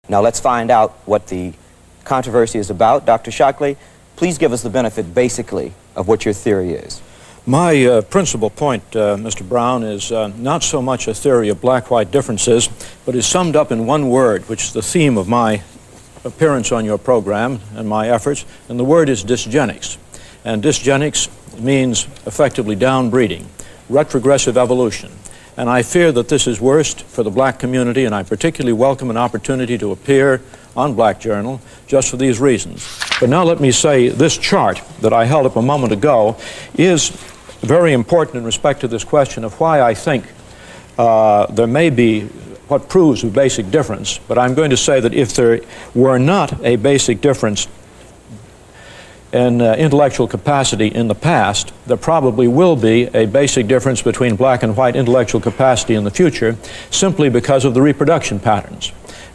Now let's find out what the controversy is about. Dr. Shockley, please give us the benefit, basically, of what your theory is. My principal point, Mr. Brown, is not so much a theory of black-white differences, but is summed up in one word, which is the theme of my appearance on your program and my efforts, and the word is dysgenics. And dysgenics means effectively downbreeding, retrogressive evolution. And I fear that this is worst for the black community, and I particularly welcome an opportunity to appear on Black Journal just for these reasons. But now let me say this chart that I held up a moment ago is very important in respect to this question of why I think there may be what proves a basic difference. But I'm going to say that if there were not a basic difference in intellectual capacity in the past, there probably will be a basic difference between black and white intellectual capacity in the future, simply because of the reproduction patterns.